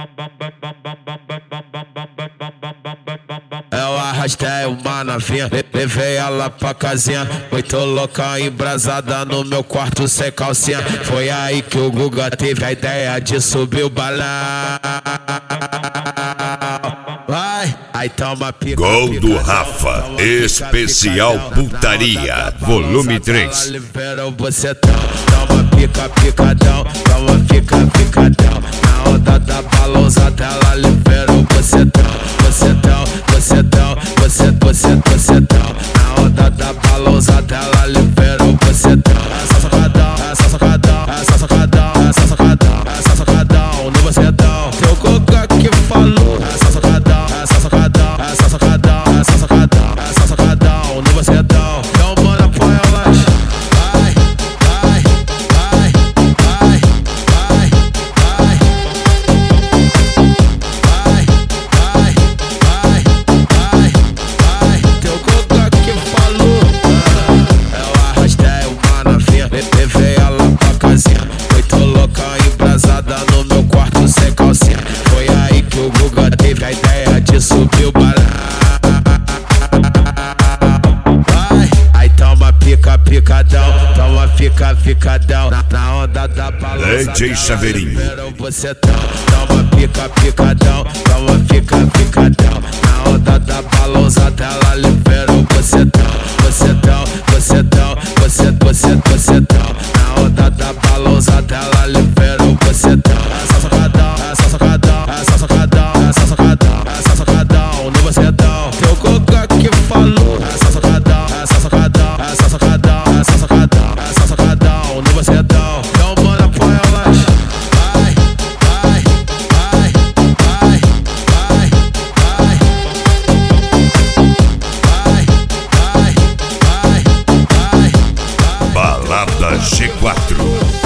Eu arrastei uma novinha, levei ela pra casinha. Muito louca, embrasada no meu quarto sem calcinha. Foi aí que o Guga teve a ideia de subir o balão. Vai, aí toma pica. Gol do Rafa, especial putaria, volume 3. Libera o bocetão, toma pica, picadão, toma pica, picadão. Na onda da balãozada ela libera o bocetão, bocetão, bocetão, bocetão. Na onda da balãozada ela libera o bocetão. Essa socadão, essa socadão, essa socadão, essa socadão, essa socadão no bocetão. Teu Guga que falou. Essa socadão, essa socadão, essa socadão, essa socadão, essa socadão no bocetão. Então manda põe elas. Vai, vai, vai, vai, vai, vai. Vai, vai, vai, vai, vai. Teu Guga que falou. Eu arrastei uma novinha, levei ela pra casinha. Muito louca, embrasada no meu quarto sem calcinha. Foi aí que o Guga teve a ideia de subir o balão. Vai, aí toma pica, picadão, toma pica, picadão. Na onda da balança DJ Chaveirinho. libera o bocetão, toma pica, picadão, toma pica, picadão. Na onda da balãozada ela libera o bocetão, bocetão, bocetão, bocetão. Na onda da balãozada ela libera o bocetão. Essa socadão, essa socadão, essa socadão, essa socadão, essa socadão no bocetão. Teu Guga que falou. Essa socadão, essa socadão, essa socadão, essa socadão, essa socadão no bocetão. Então manda põe elas. Vai, vai, vai, vai, vai, vai. Vai, vai, vai, vai, vai. Balada G4.